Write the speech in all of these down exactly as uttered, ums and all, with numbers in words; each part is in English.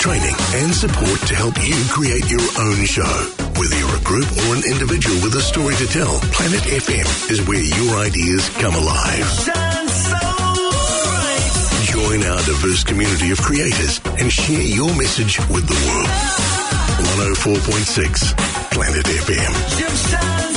training and support to help you create your own show. Whether you're a group or an individual with a story to tell, Planet F M is where your ideas come alive. Join our diverse community of creators and share your message with the world. one oh four point six Planet F M.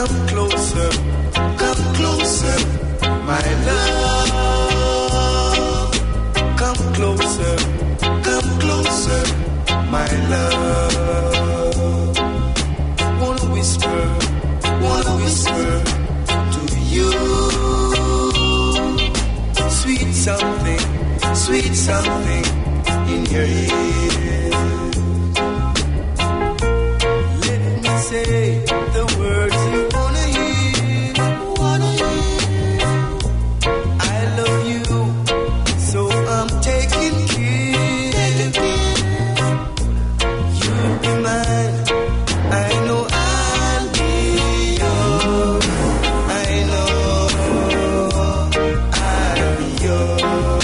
come closer, come closer, my love. Come closer, come closer, my love. Wanna whisper, wanna whisper to you. Sweet something, sweet something in your ear. Let me say the words you wanna hear, wanna hear. I love you, so I'm taking care. You'll be mine, I know I'll be yours. I know I'll be yours.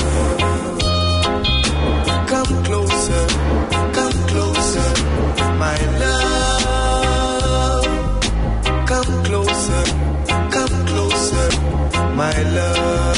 Come closer, come closer, my love. Come closer, come closer, my love.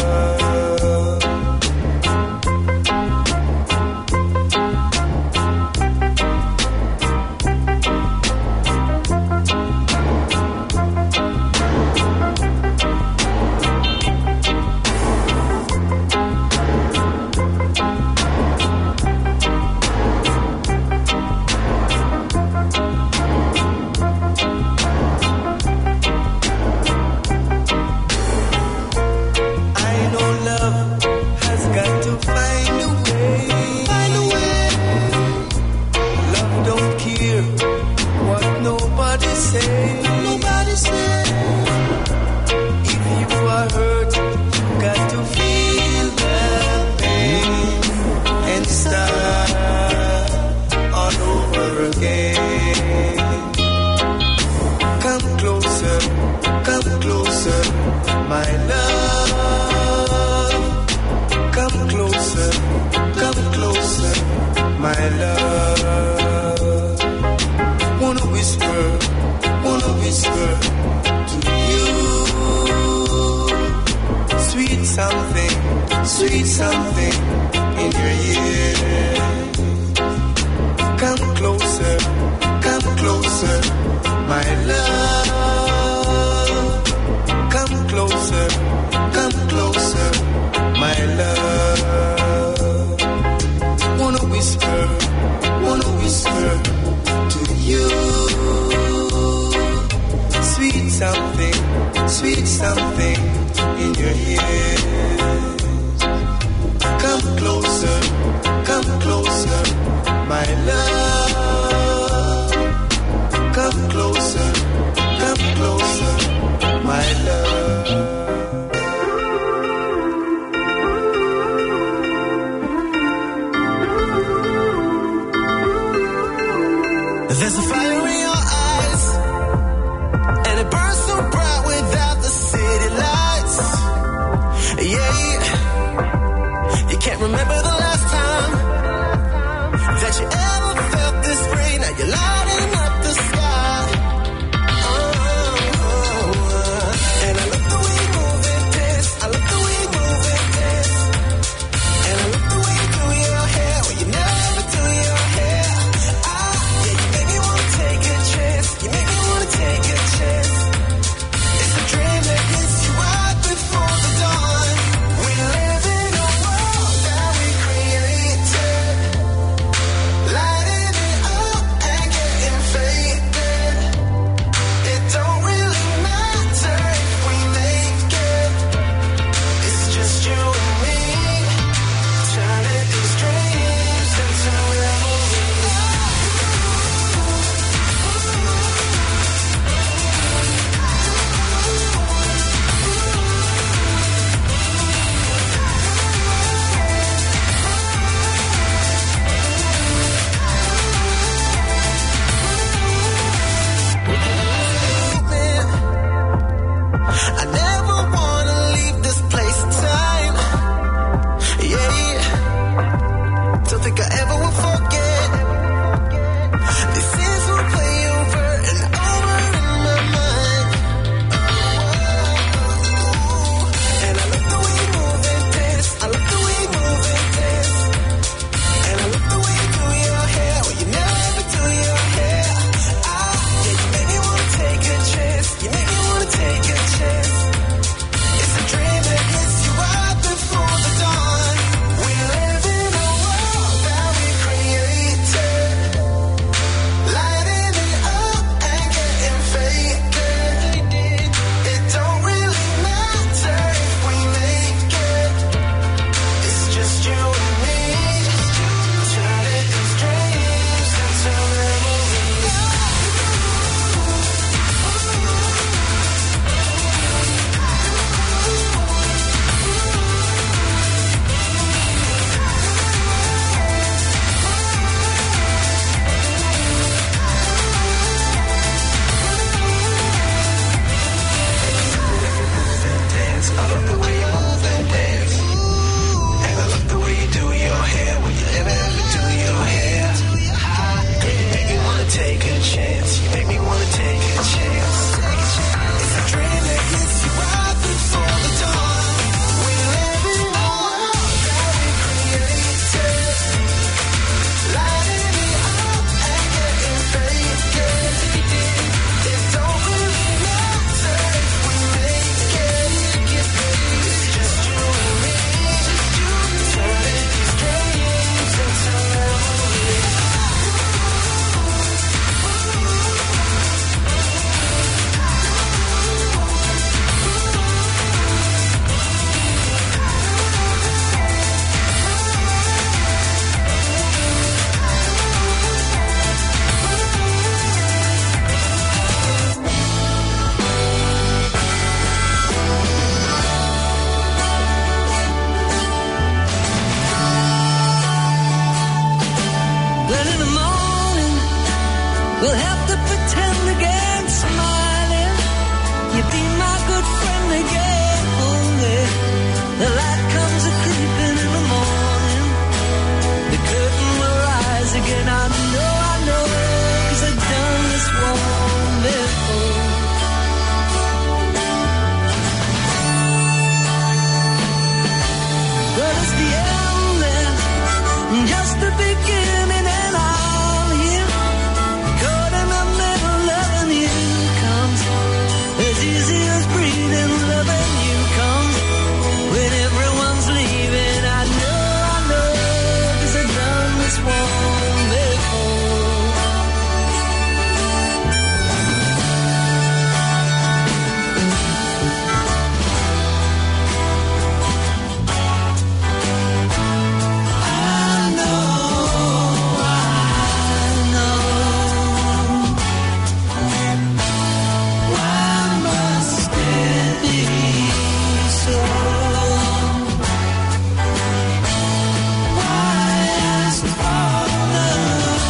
I know love has got to find a way, find a way. Love don't care what nobody say, nobody say. If you are hurt, you got to feel the pain and start all over again. Come closer, come closer, my love. Come closer, come closer, my love. Wanna whisper, wanna whisper to you. Sweet something, sweet something in your ear. Come closer, come closer, my love. Come closer, come closer, my love. Wanna whisper, wanna whisper to you. Sweet something, sweet something in your ears. Come closer, come closer, my love. Come closer, come closer, my love. There's a fire in your eyes, and it burns so bright without the city lights. Yeah, you can't remember the last time that you ever felt you be my good friend again. Only the light comes a creeping in the morning. The curtain will rise again. I know, I know, 'cause I've done this one before. But it's the end and just the beginning, and I'm here, caught in the middle, loving you comes as easy as breathing. Loving you comes when everyone's leaving. I know, I know, 'cause I've done this one before. I know, I know. Why must it be so? Why ask for love?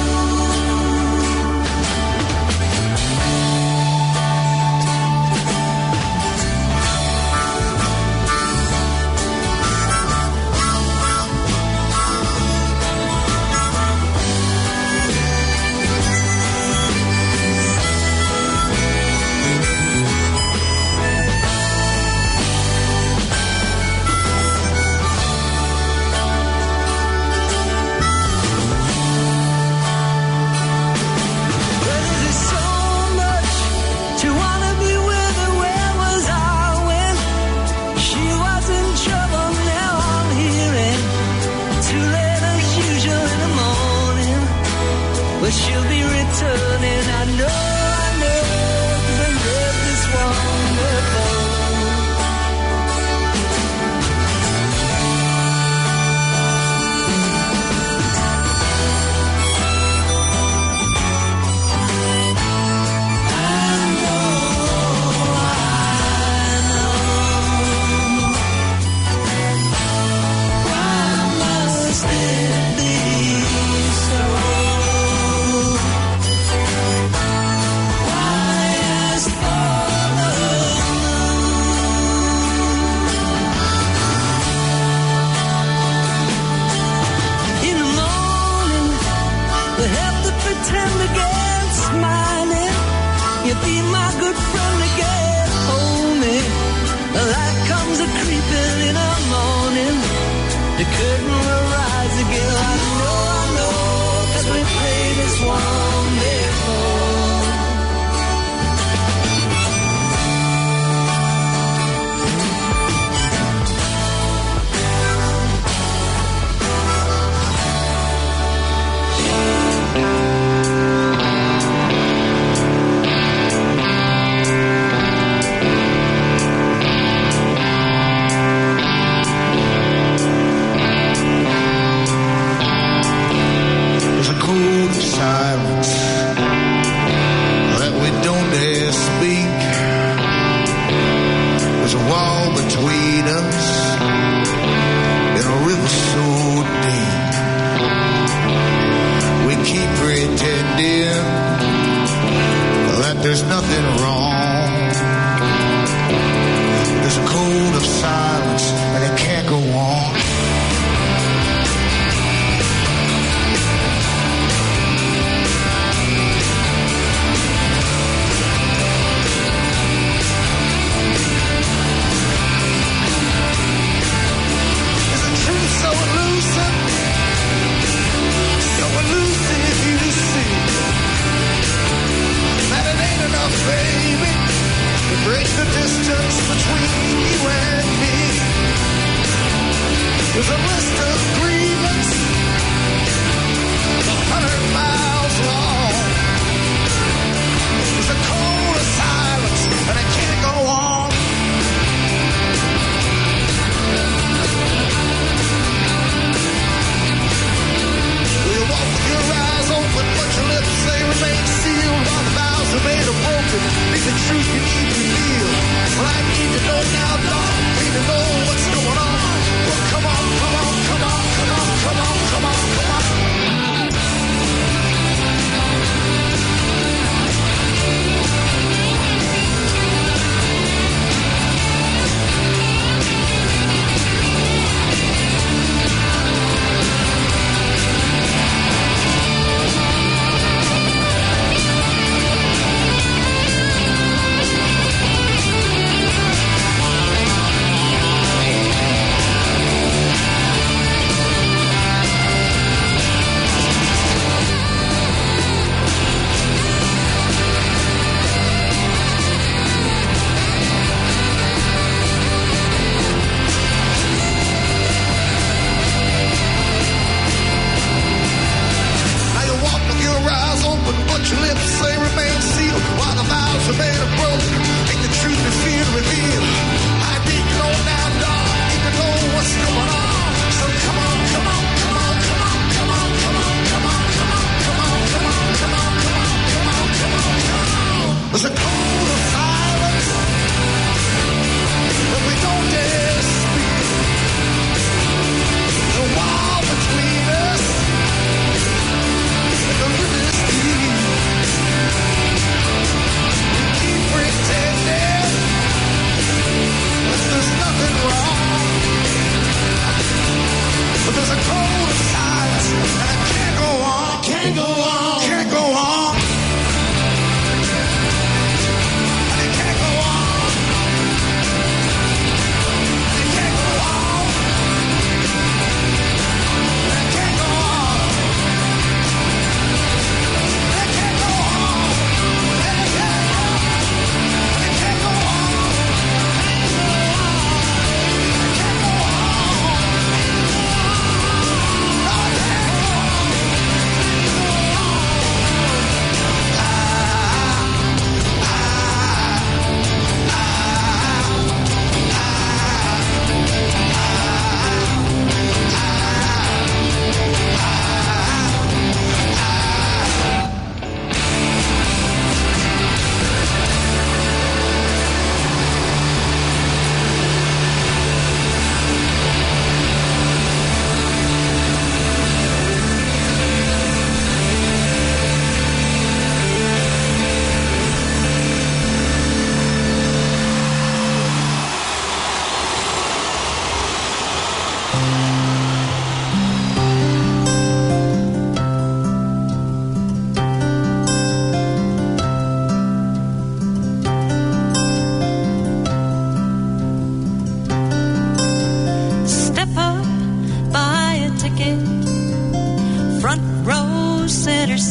But is it so much to wanna be with her? Where was I when she was in trouble? Now I'm here and too late as usual in the morning. But she'll be returning. I know, I know, 'cause I love this one before. In the morning, you have to pretend again, smiling. You be my good friend again, hold me. The light comes a creeping in the morning. The curtain will rise again. I know, I know, 'cause we played this one before. There's a code of silence that we don't dare speak. There's a wall between us and a river so deep. We keep pretending that there's nothing wrong. There's a code of silence and it can't go on. Is the truth so elusive? So elusive, you see that it ain't enough, baby, to break the distance between you and me. There's a list of grievance a hundred miles long. There's a code of silence and it can't go on. You walk with your eyes open, but your lips say remain sealed. While the vows are made are broken, be the truth you need to feel. Well, I need to know now, dog. Need to know what's going on. Well, come on, come on, come on, come on, come on, come on, come on.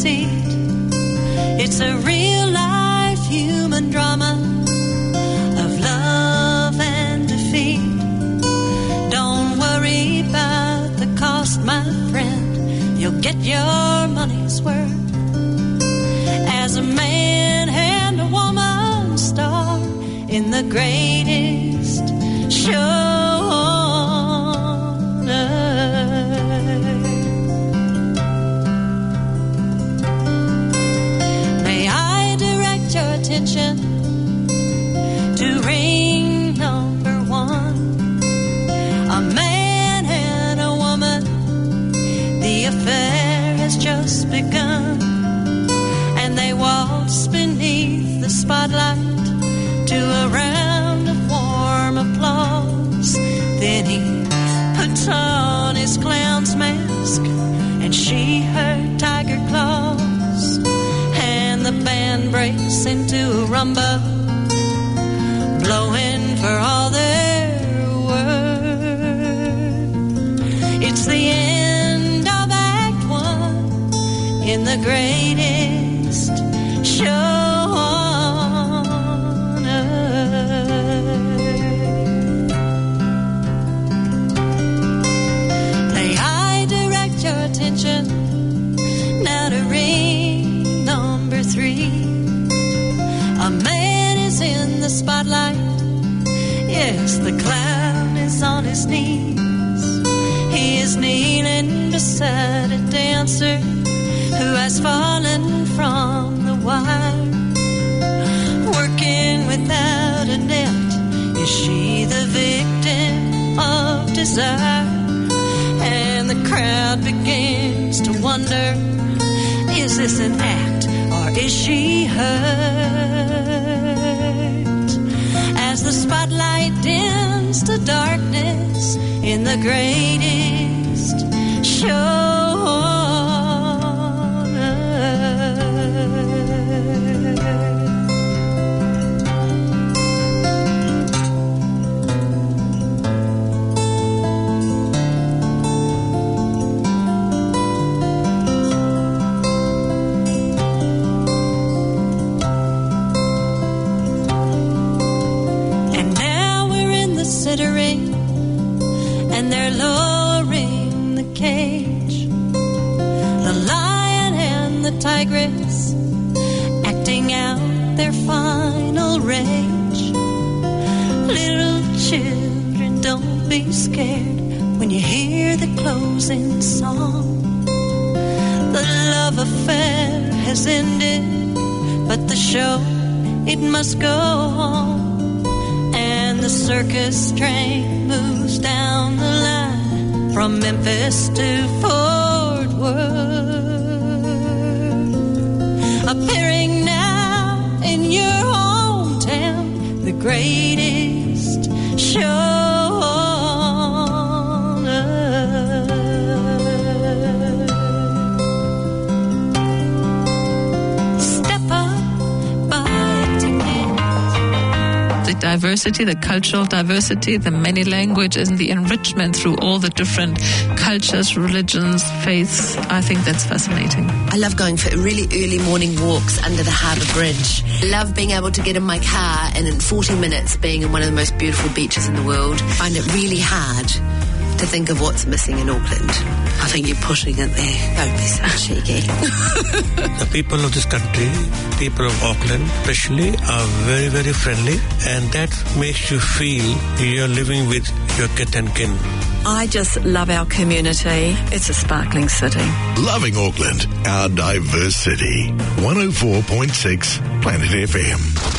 deceit. It's a real life human drama of love and defeat. Don't worry about the cost, my friend. You'll get your money's worth. As a man and a woman star in the greatest show on earth. May I direct your attention to ring number one. A man and a woman, the affair has just begun, and they waltz beneath the spotlight to a round of warm applause. Then he puts on his clown's mask and she her tiger claws, and the band breaks into a rumba, blowing for all they're worth. It's the end of Act One in the greatest show on earth. May I direct your attention now to ring number three. A man is in the spotlight. Yes, the clown is on his knees. He is kneeling beside a dancer who has fallen from the wire. Working without a net, is she the victim of desire? And the crowd begins to wonder, is this an act or is she hurt? As the spotlight dims to darkness in the greatest show on earth. And they're lowering the cage. The lion and the tigress acting out their final rage. Little children, don't be scared when you hear the closing song. The love affair has ended, but the show, it must go on. And the circus train moves down the line from Memphis to Fort Worth. Appearing now in your hometown, the greatest show on earth. Step up by ticket. The diversity, the cultural diversity, the many languages, and the enrichment through all the different cultures, religions, faiths. I think that's fascinating. I love going for really early morning walks under the harbour bridge. I love being able to get in my car and in forty minutes being in one of the most beautiful beaches in the world. I find it really hard to think of what's missing in Auckland. I think you're pushing it there. Don't be so cheeky. The people of this country, people of Auckland especially, are very, very friendly, and that makes you feel you're living with your kith and kin. I just love our community. It's a sparkling city. Loving Auckland, our diverse city. one oh four point six Planet F M.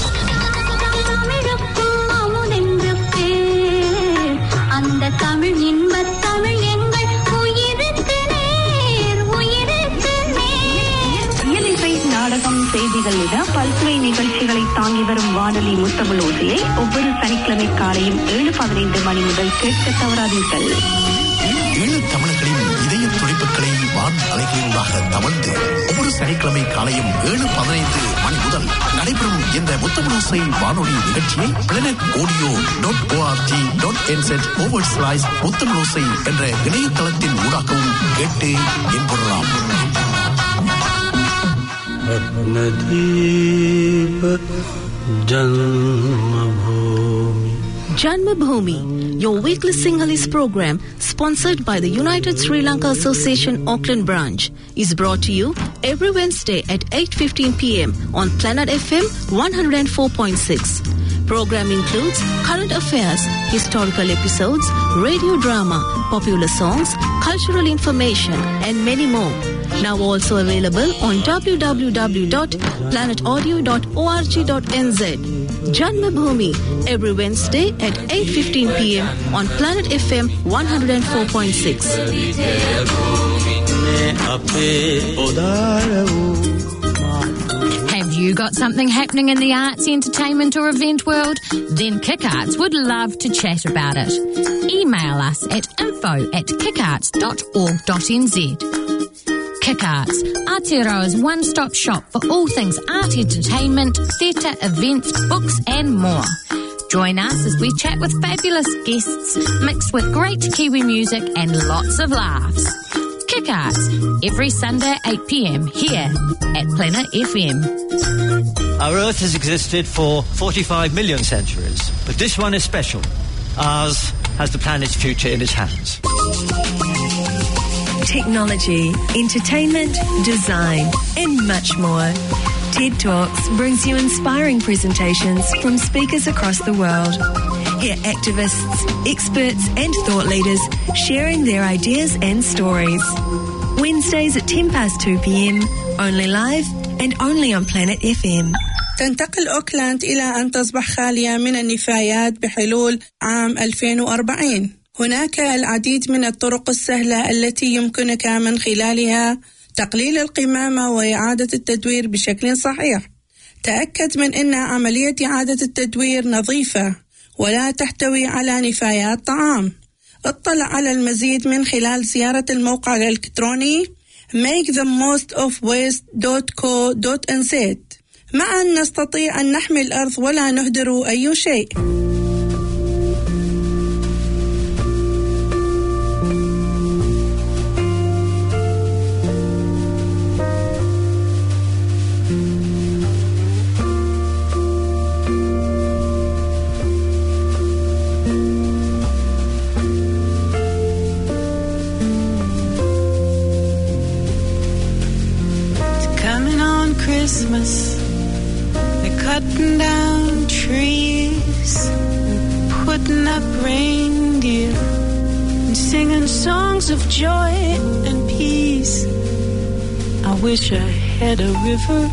செய்திகளிட பல்சுவை நிகழ்ச்சிகளை தாங்கி வரும் வானொலி முத்தமிழ் ஓசையை ஒவ்வொரு சனிக்கிழமை காலையும் ஏழு பதினைந்து மணி முதல் கேட்க தவறாதீர்கள். ஏழு தமிழர்களின் இதய துடிப்புகளை வான் அலைகளினூடாக தவழ்ந்து ஒவ்வொரு சனிக்கிழமை காலையும் ஏழு பதினைந்து மணி முதல் நடைபெறும் இந்த முத்தமிழ் ஓசை வானொலி நிகழ்ச்சியை planet audio dot ORG dot என்செட் ஓவர் ஸ்லாஷ் முத்தமிழ் ஓசை என்ற இணையதளத்தின் ஊடாகவும் கேட்டு என்பொருளாம். Ratnadip Janmabhoomi. Janmabhoomi, your weekly Sinhalese program, sponsored by the United Sri Lanka Association Auckland branch, is brought to you every Wednesday at eight fifteen p.m. on Planet F M one oh four point six. Program includes current affairs, historical episodes, radio drama, popular songs, cultural information, and many more. Now also available on w w w dot planet audio dot org dot n z. Janmabhoomi, every Wednesday at eight fifteen p.m. on Planet F M one oh four point six. Have you got something happening in the arts, entertainment or event world? Then Kick Arts would love to chat about it. Email us at info at kickarts dot org dot n z. Kick Arts, Aotearoa's one-stop shop for all things art, entertainment, theatre, events, books and more. Join us as we chat with fabulous guests, mixed with great Kiwi music and lots of laughs. Kick Arts, every Sunday at eight p.m. here at Planet F M. Our Earth has existed for forty-five million centuries, but this one is special. Ours has the planet's future in its hands. Technology, entertainment, design, and much more. TED Talks brings you inspiring presentations from speakers across the world. Hear activists, experts, and thought leaders sharing their ideas and stories. Wednesdays at ten past two p.m, only live and only on Planet F M. تنتقل أوكلاند إلى أن تصبح خالية من النفايات بحلول عام ألفين وأربعين. هناك العديد من الطرق السهلة التي يمكنك من خلالها تقليل القمامة وإعادة التدوير بشكل صحيح. تأكد من أن عملية إعادة التدوير نظيفة ولا تحتوي على نفايات طعام. اطلع على المزيد من خلال زيارة الموقع الإلكتروني make the most of waste dot co dot n z. معا نستطيع أن نحمي الأرض ولا نهدر أي شيء. Christmas, they're cutting down trees, and putting up reindeer, and singing songs of joy and peace. I wish I had a river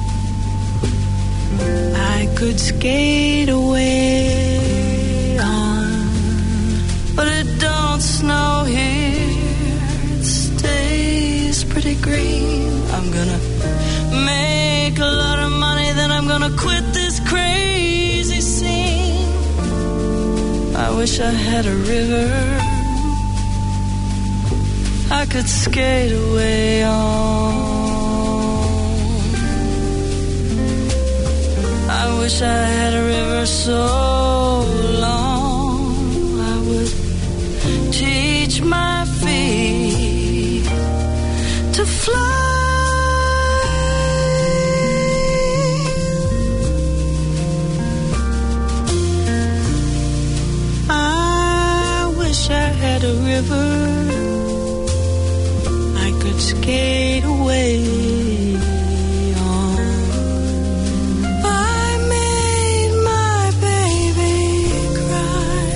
I could skate away on, but it don't snow here, it stays pretty green. I'm gonna make a lot of money, then I'm gonna quit this crazy scene. I wish I had a river I could skate away on. I wish I had a river so long I would teach my feet to fly. A river I could skate away on. I made my baby cry.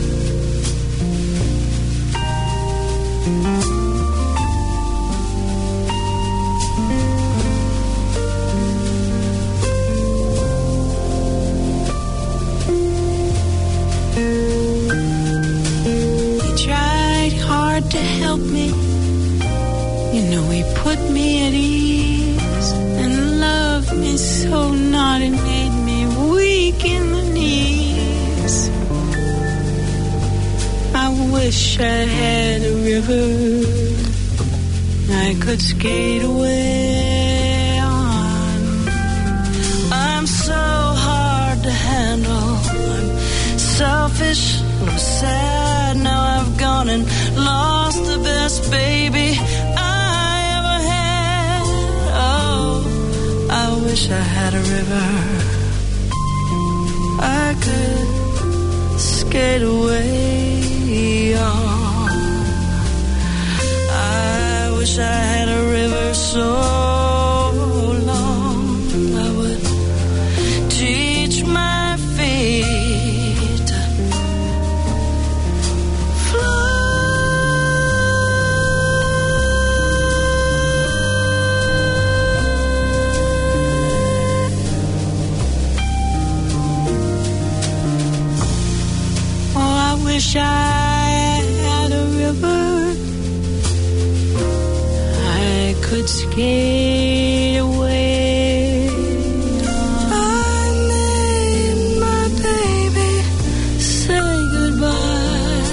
To help me, you know he put me at ease and loved me so, not it made me weak in the knees. I wish I had a river I could skate away on. I'm so hard to handle, I'm selfish, I'm sad, now I've gone and lost the best baby I ever had. Oh, I wish I had a river I could skate away on. I wish I had a river so long I would teach my feet to fly. Wish I had a river I could skate away. I made my baby say goodbye.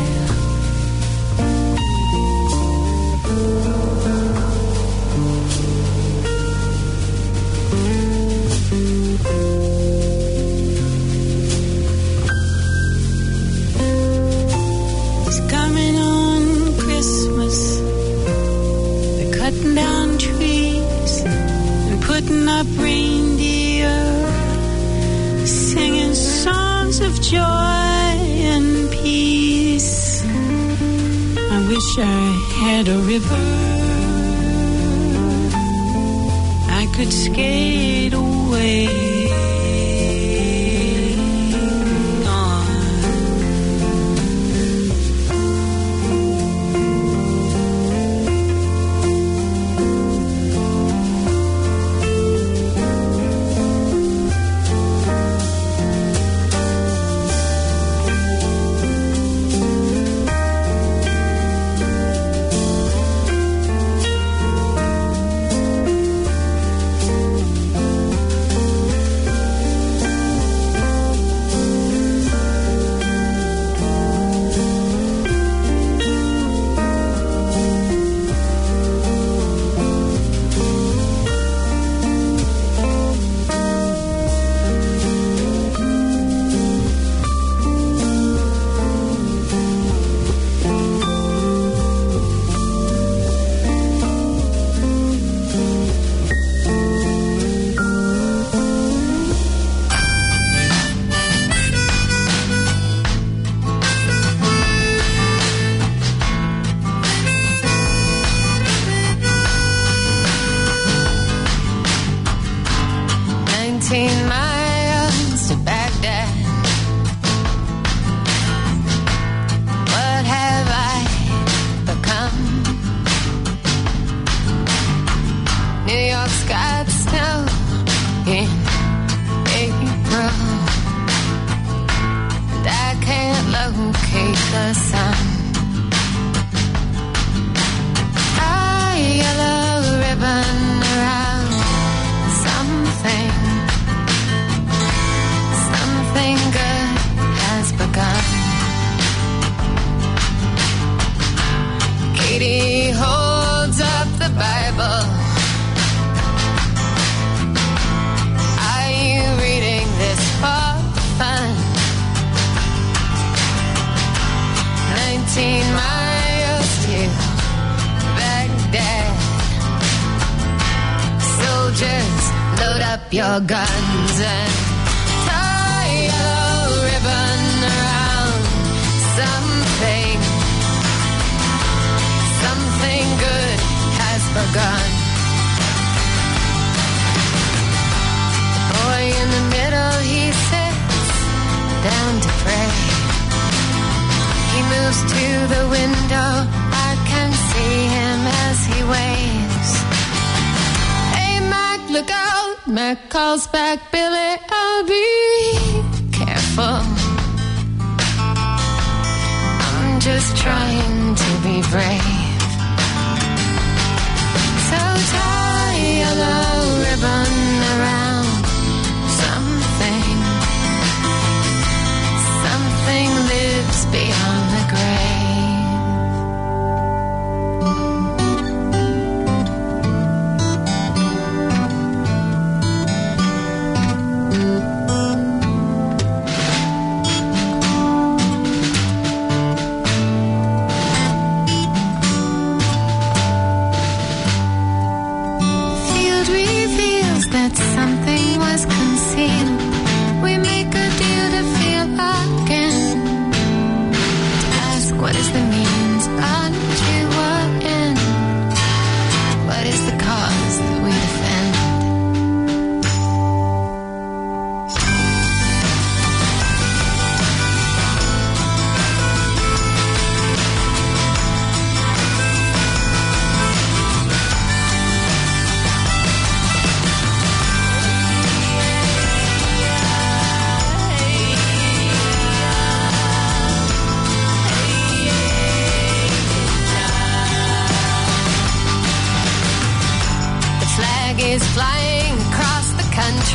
Cutting down trees and putting up reindeer, singing songs of joy and peace. I wish I had a river I could skate away. Your guns and tie a yellow ribbon around something. Something good has begun. The boy in the middle, he sits down to pray. He moves to the window, I can see him as he waves. Hey Mac, look out! Mac calls back, Billy, I'll be careful. I'm just trying to be brave. So tie a yellow ribbon around something. Something lives beyond the grave. That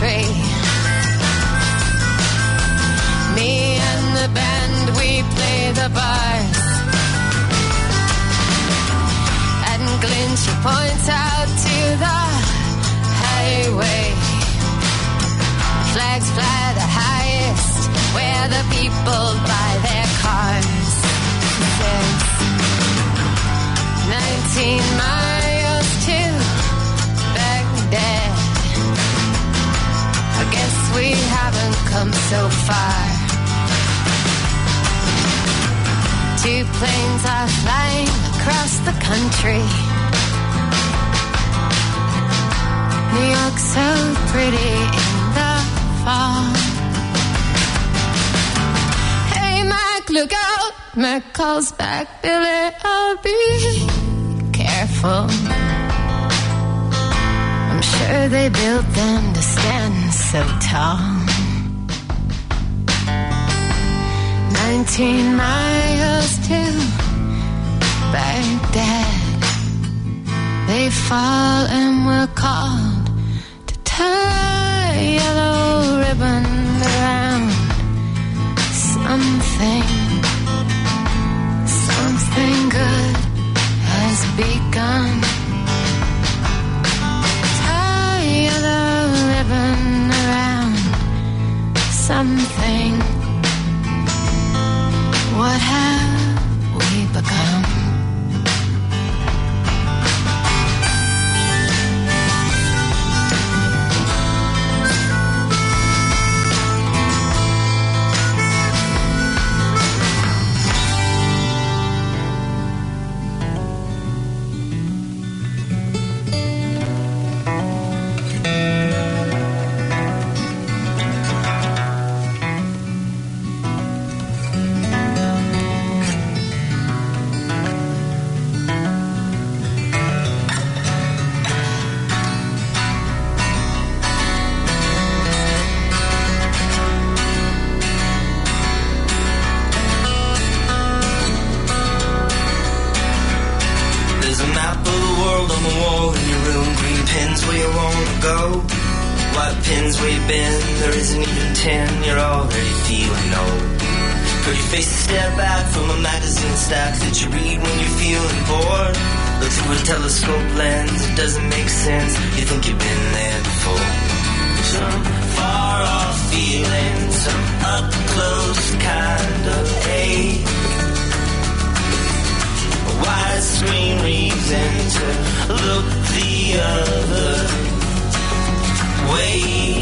country. Me and the band, we play the bars. And Glyn, she points out to the highway. Flags fly the highest where the people buy their cars. She says, nineteen miles to Baghdad. I guess we haven't come so far. Two planes are flying across the country. New York's so pretty in the fall. Hey Mac, look out! Mac calls back, Billy, I'll be careful. I'm sure they built them to stand so tall. Nineteen miles to Baghdad. They fall and we're called to tie a yellow ribbon around something. Something good has begun. Tie a yellow ribbon around something. What have we become? Telescope lens, it doesn't make sense. You think you've been there before. Some far off feeling, some up close kind of ache. A widescreen reason to look the other way.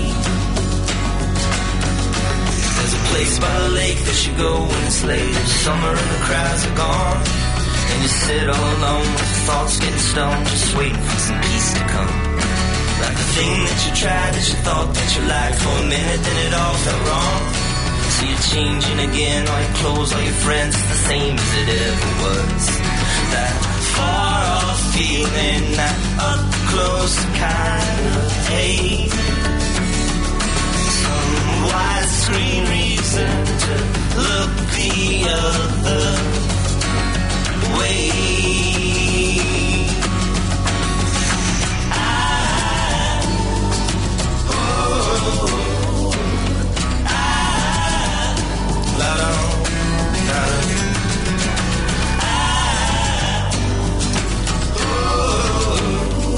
There's a place by the lake that you go when it's late. It's summer and the crowds are gone. And you sit all alone with your thoughts getting stoned, just waiting for some peace to come. Like the thing that you tried, that you thought that you liked for a minute, then it all felt wrong. So you're changing again, all your clothes, all your friends, it's the same as it ever was. That far off feeling, that up close kind of ache. Some widescreen reason to look the other way. I, oh, I, la la, la la. I, oh,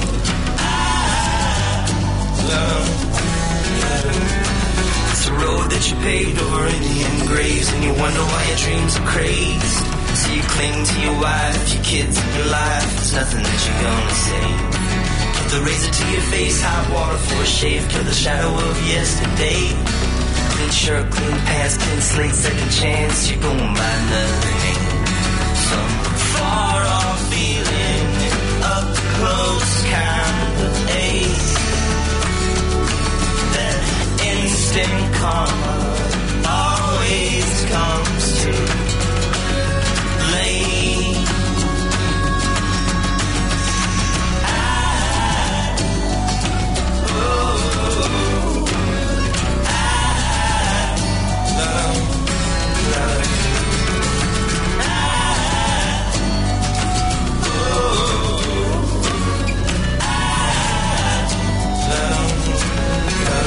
I, la la. It's a road that you paved over Indian graves, and you wonder why your dreams are crazed. So you cling to your wife, your kids, and your life. There's nothing that you're gonna say. Put the razor to your face, hot water for a shave. Kill the shadow of yesterday. Clean shirt, clean pants, clean slate, second chance. You're going by another name. Some far off feeling, up close kind of ache. That instant karma always comes too late. I, oh, I love, love. I, oh, I love, love.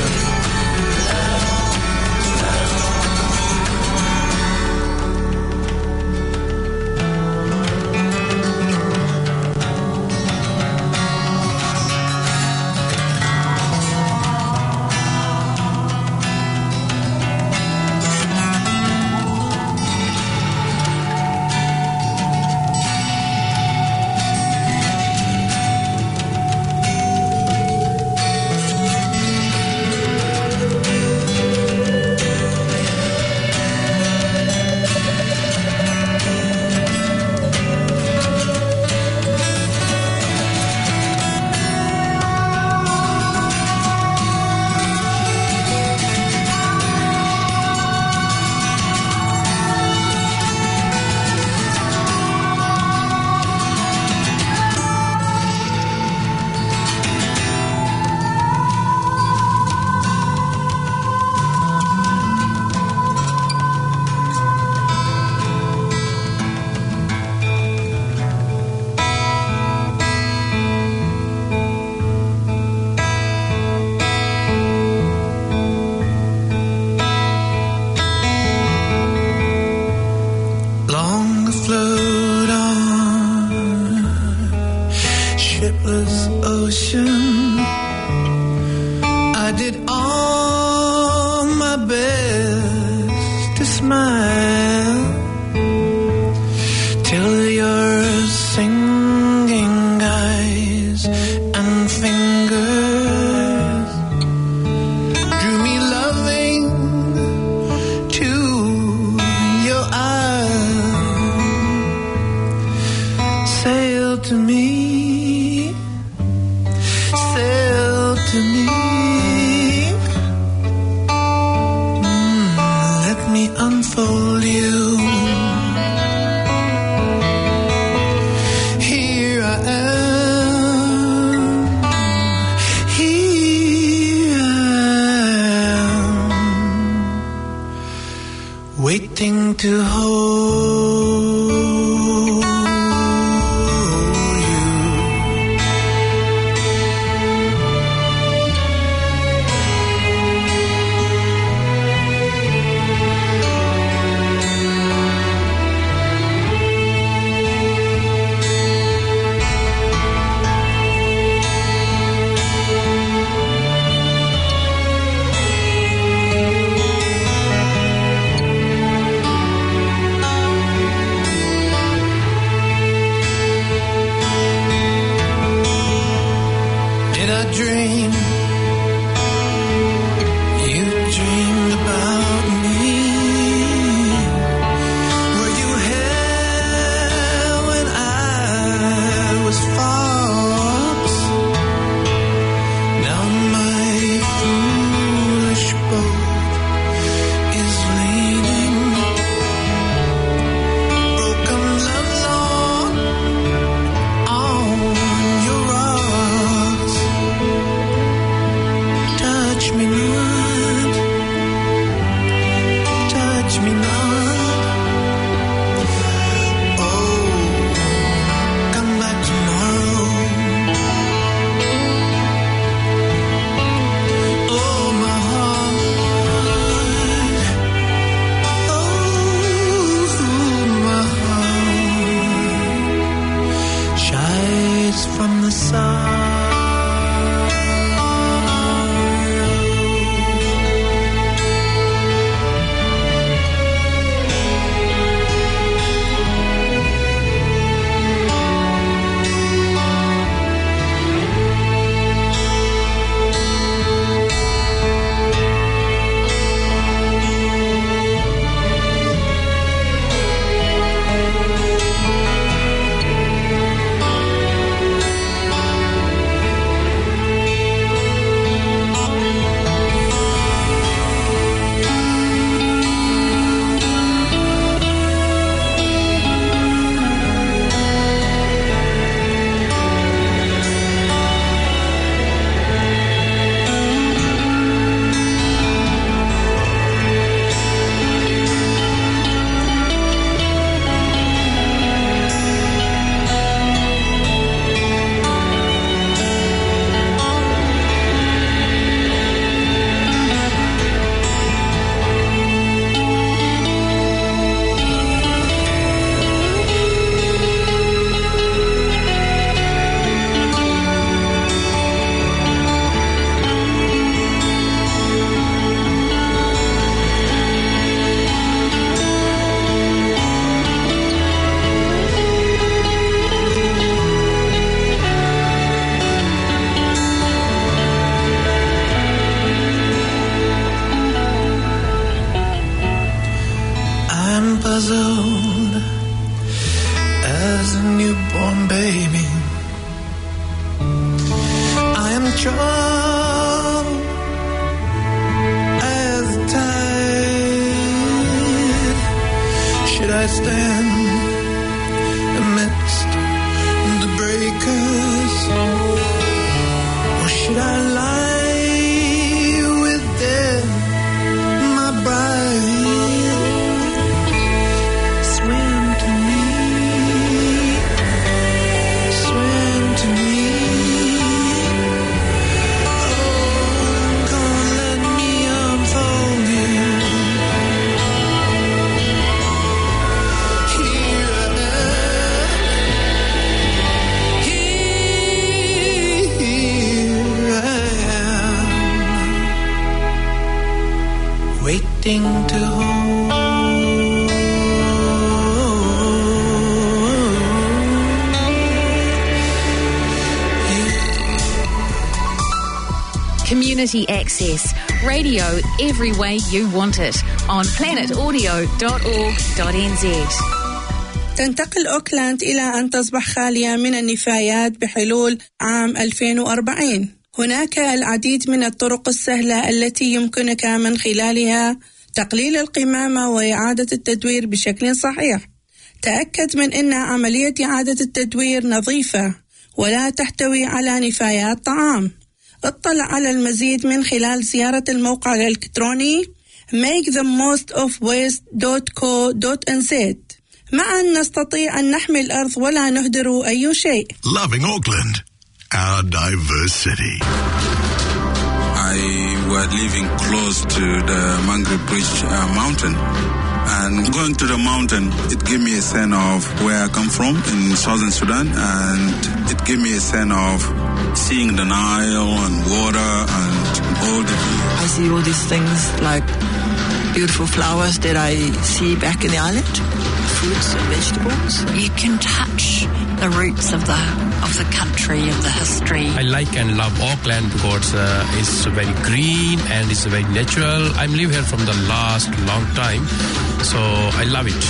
attention. I did all my best to smile till your singing eyes and fingers drew me loving to your eyes. Sail to me, sail to me. Mm, let me unfold you. Here I am, here I am, waiting to hold you. Did I dream? You dreamed about me. Were you here when I was fox? Now my foolish boat is leaning, broken love long on your rocks. Touch me not, touch me not. Oh, come back tomorrow. Oh, my heart. Oh, my heart shies from the sun. I'm puzzled as a newborn baby. I am troubled as a tide. Should I stand amidst the breakers, or should I lie with them, my bride? Swim to me, swim to me. Oh, come on, let me unfold you. Here I am, here waiting to hold. Community access. Radio every way you want it on planet audio dot org dot n z. تنتقل أوكلاند إلى أن تصبح خالية من النفايات بحلول عام ألفين وأربعين. هناك العديد من الطرق السهلة التي يمكنك من خلالها تقليل القمامة وإعادة التدوير بشكل صحيح. تأكد من أن عملية إعادة التدوير نظيفة ولا تحتوي على نفايات طعام. اطلع على المزيد من خلال زيارة الموقع الإلكتروني make the most of waste dot co dot n z. معا نستطيع أن نحمي الأرض ولا نهدر أي شيء. Loving Auckland, our diverse city. I was living close to the Mangri Bridge uh, mountain. And going to the mountain, it gave me a sense of where I come from in southern Sudan, and it gave me a sense of seeing the Nile and water and all the... I see all these things like beautiful flowers that I see back in the island, fruits and vegetables. You can touch the roots of the of the country, of the history. I like and love Auckland because uh, it's very green and it's very natural. I'm live here from the last long time, so I love it.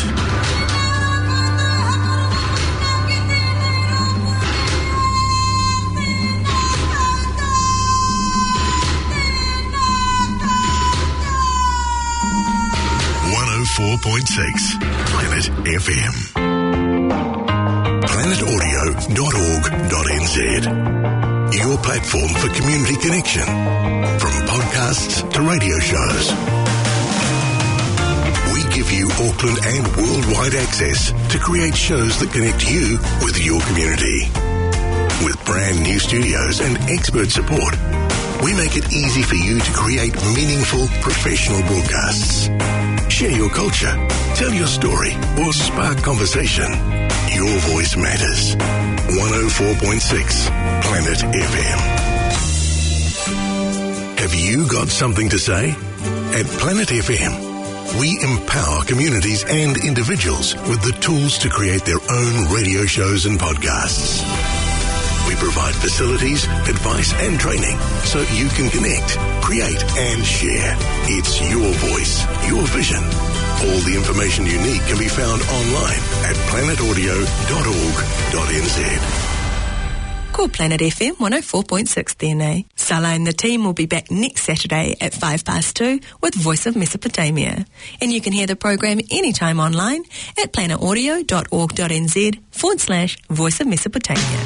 one oh four point six Planet F M. planet audio dot org dot n z. Your platform for community connection. From podcasts to radio shows. We give you Auckland and worldwide access to create shows that connect you with your community. With brand new studios and expert support, we make it easy for you to create meaningful professional broadcasts. Share your culture, tell your story, or spark conversation. Your voice matters. one oh four point six Planet F M. Have you got something to say? At Planet F M, we empower communities and individuals with the tools to create their own radio shows and podcasts. We provide facilities, advice and training so you can connect, create and share. It's your voice, your vision. All the information you need can be found online at planet audio dot org dot n z. Call Planet F M one oh four point six then, eh? Salah and the team will be back next Saturday at five past two with Voice of Mesopotamia. And you can hear the program anytime online at planet audio dot org dot n z forward slash Voice of Mesopotamia.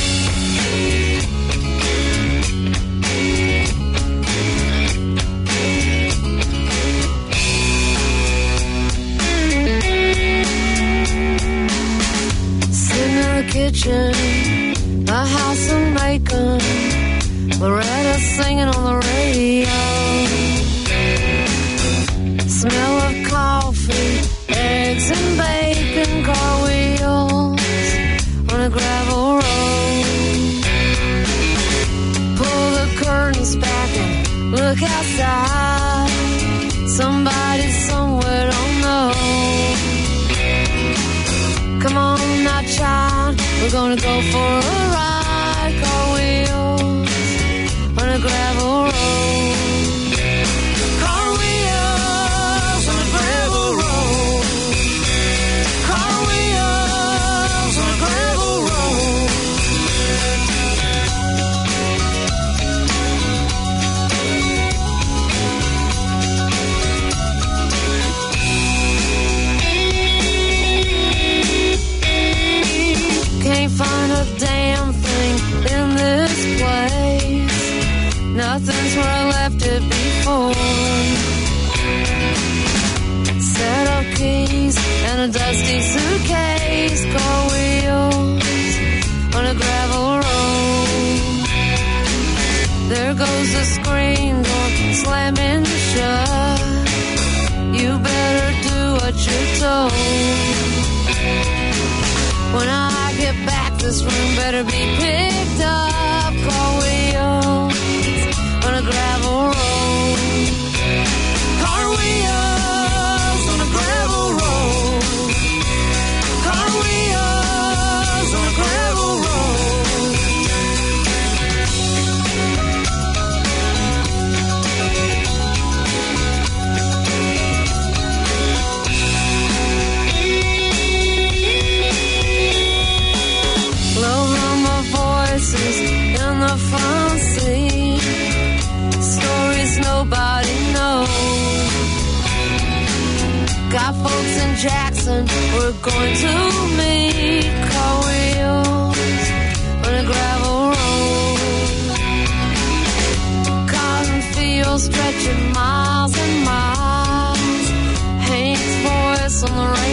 Kitchen, a house of bacon, Loretta singing on the radio. Smell of coffee, eggs and bacon, car wheels on a gravel road. Pull the curtains back and look outside. Somebody somewhere don't know. Come on now, child, we're gonna go for a ride. Car wheels on a gravel road. Car wheels on a gravel road. Car wheels on a gravel road. Can't find a damn thing in this place. Nothing's where I left it before. Set of keys and a dusty suitcase. Car wheels on a gravel road. There goes the screen door slamming shut. You better do what you're told. When I get back, this room better be picked up. Car wheels on a gravel road. Car wheels. My folks in Jackson were going to meet car wheels on a gravel road. Cotton fields stretching miles and miles. Hank's voice on the radio.